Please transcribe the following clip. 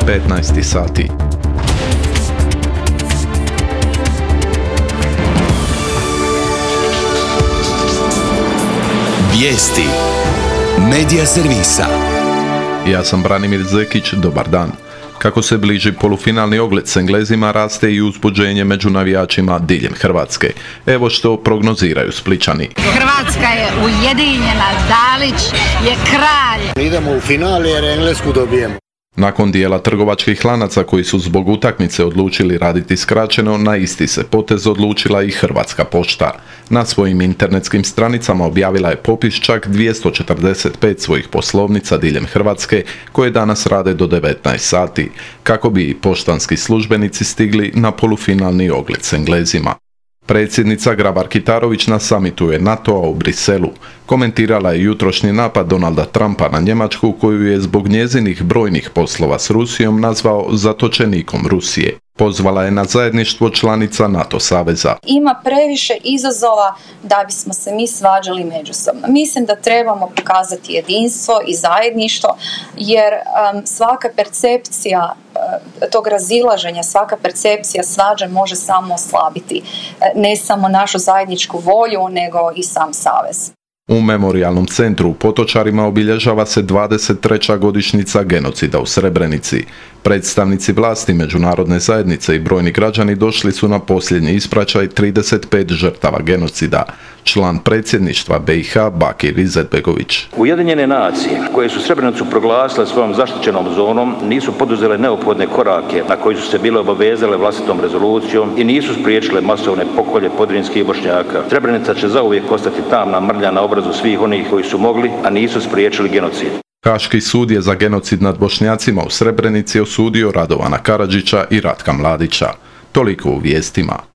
15 sati. Vijesti Medija servisa. Ja sam Branimir Zekić, dobar dan. Kako se bliži polufinalni ogled s Englezima, raste i uzbuđenje među navijačima diljem Hrvatske. Evo što prognoziraju Splićani. Hrvatska je ujedinjena, Dalić je kralj. Idemo u finale jer Englesku dobijemo. Nakon dijela trgovačkih lanaca koji su zbog utakmice odlučili raditi skraćeno, na isti se potez odlučila i Hrvatska pošta. Na svojim internetskim stranicama objavila je popis čak 245 svojih poslovnica diljem Hrvatske koje danas rade do 19 sati, kako bi i poštanski službenici stigli na polufinalni ogled s Englezima. Predsjednica Grabar-Kitarović na samitu je NATO-a u Briselu komentirala je jutrošnji napad Donalda Trumpa na Njemačku, koju je zbog njezinih brojnih poslova s Rusijom nazvao zatočenikom Rusije. Pozvala je na zajedništvo članica NATO saveza. Ima previše izazova da bismo se mi svađali međusobno. Mislim da trebamo pokazati jedinstvo i zajedništvo, jer svaka percepcija tog razilaženja, svaka percepcija svađe može samo oslabiti ne samo našu zajedničku volju, nego i sam savez. U Memorijalnom centru u Potočarima obilježava se 23. godišnjica genocida u Srebrenici. Predstavnici vlasti, međunarodne zajednice i brojni građani došli su na posljednji ispraćaj 35 žrtava genocida. Član predsjedništva BiH Bakir Izetbegović. Ujedinjene nacije, koje su Srebrenicu proglasile svojom zaštićenom zonom, nisu poduzele neophodne korake na koji su se bile obavezale vlastitom rezolucijom i nisu spriječile masovne pokolje podrinskih Bošnjaka. Srebrenica će zauvijek ostati tamna mrlja na obrazu svih onih koji su mogli, a nisu spriječili genocid. Haški sud je za genocid nad Bošnjacima u Srebrenici osudio Radovana Karadžića i Ratka Mladića. Toliko u vijestima.